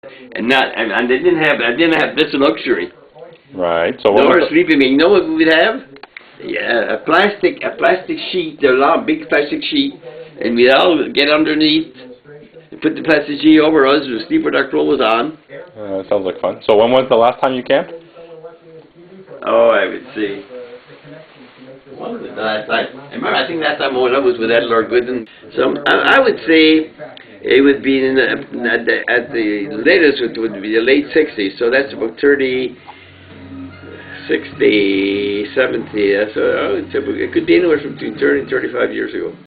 and they didn't have this luxury. Right. So what No was sleeping bag. You know what we'd have? Yeah, a plastic sheet, a long, big plastic sheet, and we'd all get underneath, put the plastic sheet over us, and sleep with our clothes on. sounds like fun. So when was the last time you camped? Oh, I would see. When was the last time? I think last time when I was with Ed Lord Gooden. So I would say it would be at the latest, it would be the late 60s. So that's about 30, 60, 70. So I would say it could be anywhere from between 30 and 35 years ago.